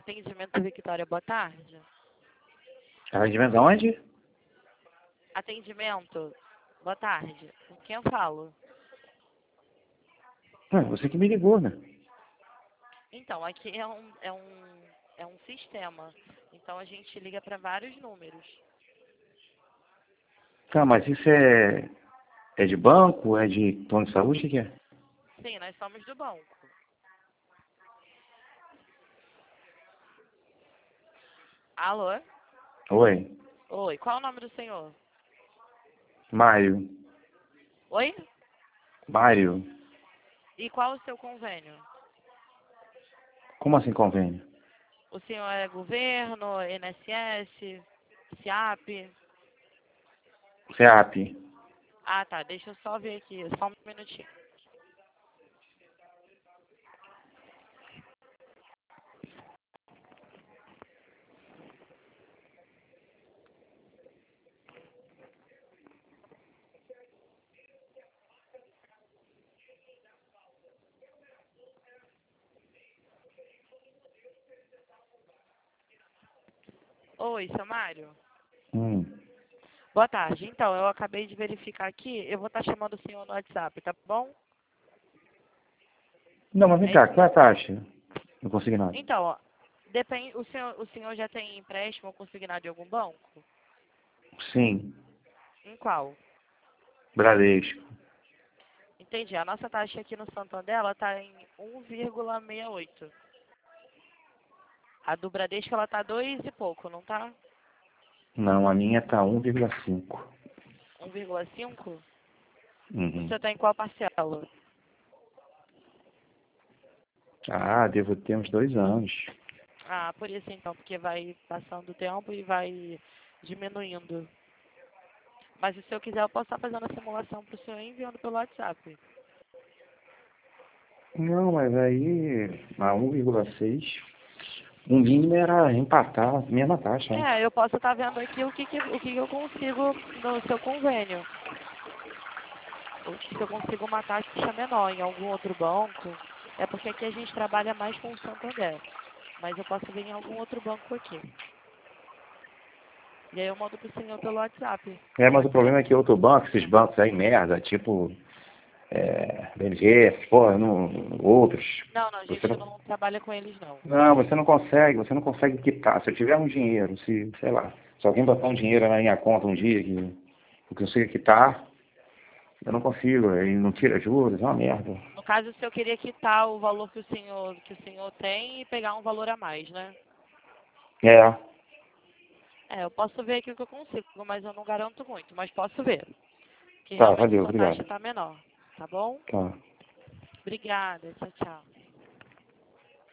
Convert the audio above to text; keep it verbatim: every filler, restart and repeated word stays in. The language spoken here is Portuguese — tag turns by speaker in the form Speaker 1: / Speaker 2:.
Speaker 1: Atendimento Victória, boa tarde.
Speaker 2: Atendimento aonde?
Speaker 1: Atendimento, boa tarde. Com quem eu falo?
Speaker 2: Ah, você que me ligou, né?
Speaker 1: Então, aqui é um, é um, é um sistema. Então, a gente liga para vários números.
Speaker 2: Tá, mas isso é, é de banco? É de plano de saúde? O que que é?
Speaker 1: Sim, nós somos do banco. Alô?
Speaker 2: Oi,
Speaker 1: Oi, qual o nome do senhor?
Speaker 2: Mário.
Speaker 1: Oi?
Speaker 2: Mário.
Speaker 1: E qual o seu convênio?
Speaker 2: Como assim convênio?
Speaker 1: O senhor é governo, I N S S, S I A P?
Speaker 2: C E A P.
Speaker 1: Ah, tá. Deixa eu só ver aqui, só um minutinho. Oi, seu Mário?
Speaker 2: Hum.
Speaker 1: Boa tarde. Então, eu acabei de verificar aqui. Eu vou estar chamando o senhor no WhatsApp, tá bom?
Speaker 2: Não, mas vem
Speaker 1: É
Speaker 2: cá,
Speaker 1: isso
Speaker 2: qual é a
Speaker 1: mesmo.
Speaker 2: taxa? Não consegui nada.
Speaker 1: Então, ó, depende, o senhor, o senhor já tem empréstimo ou consignado de algum banco?
Speaker 2: Sim,
Speaker 1: Em qual?
Speaker 2: Bradesco.
Speaker 1: Entendi. A nossa taxa aqui no Santander, ela tá em um vírgula sessenta e oito. A do Bradesco, ela tá dois e pouco, não tá?
Speaker 2: Não, a minha tá um vírgula cinco.
Speaker 1: um vírgula cinco? O
Speaker 2: Uhum.
Speaker 1: senhor tá em qual parcela?
Speaker 2: Ah, devo ter uns dois anos.
Speaker 1: Ah, por isso então, porque vai passando o tempo e vai diminuindo. Mas se o senhor quiser, eu posso estar fazendo a simulação para o senhor e enviando pelo WhatsApp.
Speaker 2: Não, mas aí a um vírgula seis, o mínimo era empatar a mesma taxa, né?
Speaker 1: É, eu posso estar vendo aqui o que, que, o que que eu consigo no seu convênio. Ou se eu consigo uma taxa menor em algum outro banco. É porque aqui a gente trabalha mais com o Santander. Mas eu posso ver em algum outro banco aqui. E aí eu mando pro senhor pelo WhatsApp.
Speaker 2: É, mas o
Speaker 1: Pode ser?
Speaker 2: problema é que outro banco, esses bancos aí merda, tipo é, B M G, porra, não, outros,
Speaker 1: Não, não, a
Speaker 2: você
Speaker 1: gente
Speaker 2: não,
Speaker 1: não trabalha com eles não.
Speaker 2: não, você não consegue, você não consegue quitar. Se eu tiver um dinheiro, se, sei lá, se alguém botar um dinheiro na minha conta um dia que eu consiga quitar, eu não consigo, aí não tira juros, é uma merda.
Speaker 1: No caso, se eu queria quitar o valor que o senhor, que o senhor tem e pegar um valor a mais, né?
Speaker 2: É,
Speaker 1: É, eu posso ver aqui o que eu consigo, mas eu não garanto muito, mas posso ver. Que
Speaker 2: tá,
Speaker 1: realmente
Speaker 2: valeu,
Speaker 1: sua taxa
Speaker 2: obrigado.
Speaker 1: está menor, tá bom?
Speaker 2: Tá.
Speaker 1: Obrigada, tchau, tchau.